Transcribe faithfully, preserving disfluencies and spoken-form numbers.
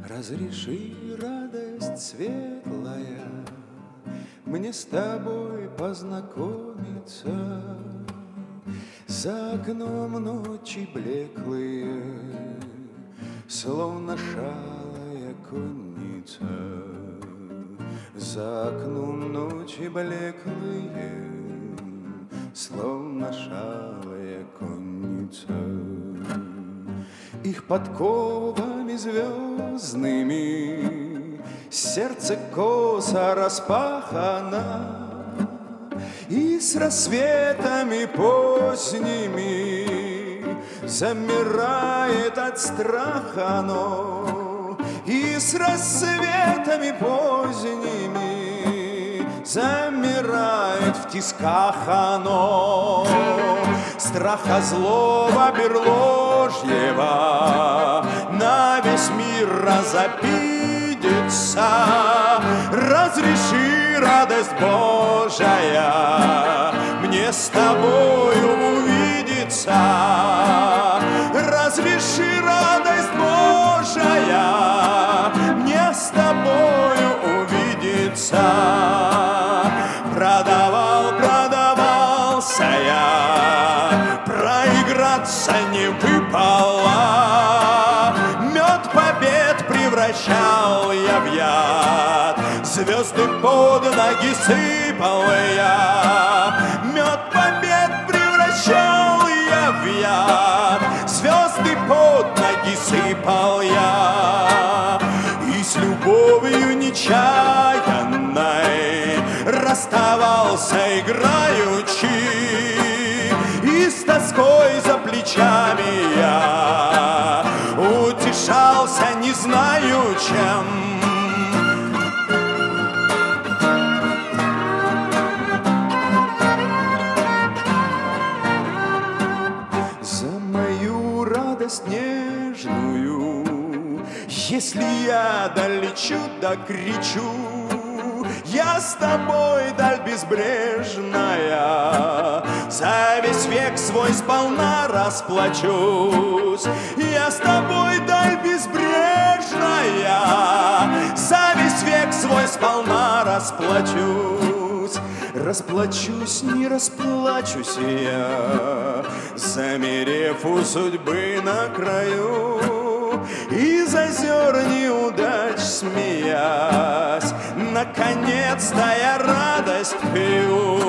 Разреши, радость светлая, мне с тобой познакомиться. За окном ночи блеклые, словно шалая конница. За окном ночи блеклые, словно шалая конница. Их подковами звездными сердце косо распахано, и с рассветами поздними замирает от страха оно, и с рассветами поздними замирает в тисках оно. Страха злого берложьего на весь мир разобидеться. Разреши, радость Божия, мне с тобою увидеться. Разреши, радость Божия, мне с тобою увидеться. Продавал, продавался я, проиграться не выпало. Мед побед превращал я в яд, звезды под ноги сыпал я. Мед побед превращал я в яд, звезды под ноги сыпал я. И с любовью нечаянной расставался играючи, и с тоской за плечами я утешался, не знаю чем. За мою радость нежную, если я долечу, да кричу, я с тобой, даль безбрежная, за весь век свой сполна расплачусь. Я с тобой, даль безбрежная, за весь век свой сполна расплачусь. Расплачусь, не расплачусь я, замерев у судьбы на краю, из озер неудач смеясь, наконец-то я радость пью.